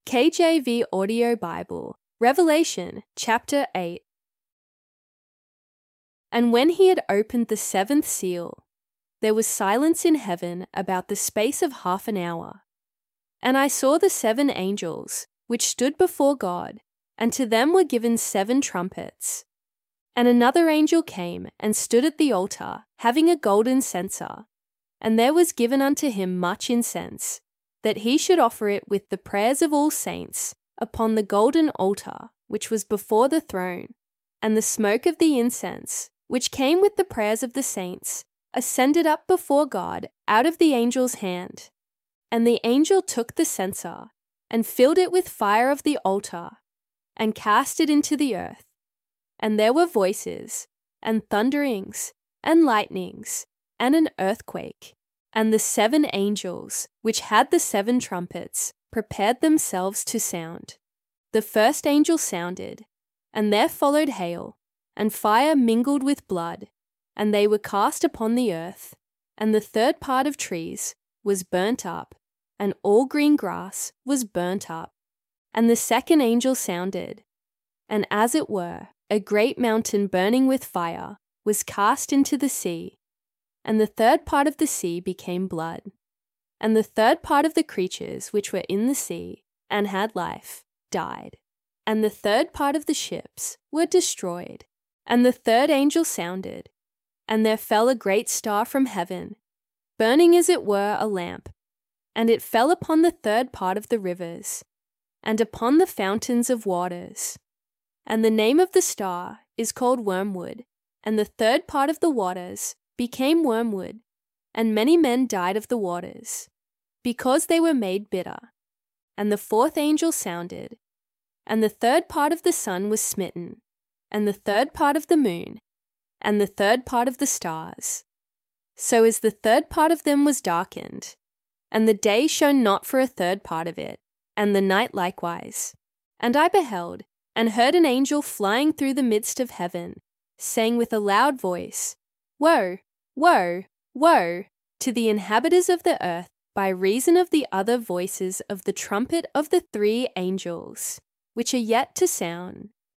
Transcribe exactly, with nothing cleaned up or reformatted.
K J V Audio Bible, Revelation chapter eight. And when he had opened the seventh seal, there was silence in heaven about the space of half an hour. And I saw the seven angels, which stood before God, and to them were given seven trumpets. And another angel came and stood at the altar, having a golden censer, and there was given unto him much incense, that he should offer it with the prayers of all saints upon the golden altar which was before the throne. And the smoke of the incense, which came with the prayers of the saints, ascended up before God out of the angel's hand. And the angel took the censer, and filled it with fire of the altar, and cast it into the earth. And there were voices, and thunderings, and lightnings, and an earthquake. And the seven angels, which had the seven trumpets, prepared themselves to sound. The first angel sounded, and there followed hail, and fire mingled with blood, and they were cast upon the earth. And the third part of trees was burnt up, and all green grass was burnt up. And the second angel sounded, and as it were, a great mountain burning with fire was cast into the sea. And the third part of the sea became blood. And the third part of the creatures which were in the sea and had life died. And the third part of the ships were destroyed. And the third angel sounded, and there fell a great star from heaven, burning as it were a lamp. And it fell upon the third part of the rivers, and upon the fountains of waters. And the name of the star is called Wormwood. And the third part of the waters became wormwood, and many men died of the waters, because they were made bitter. And the fourth angel sounded, and the third part of the sun was smitten, and the third part of the moon, and the third part of the stars. So as the third part of them was darkened, and the day shone not for a third part of it, and the night likewise. And I beheld, and heard an angel flying through the midst of heaven, saying with a loud voice, Woe! Woe, woe, to the inhabitants of the earth, by reason of the other voices of the trumpet of the three angels, which are yet to sound.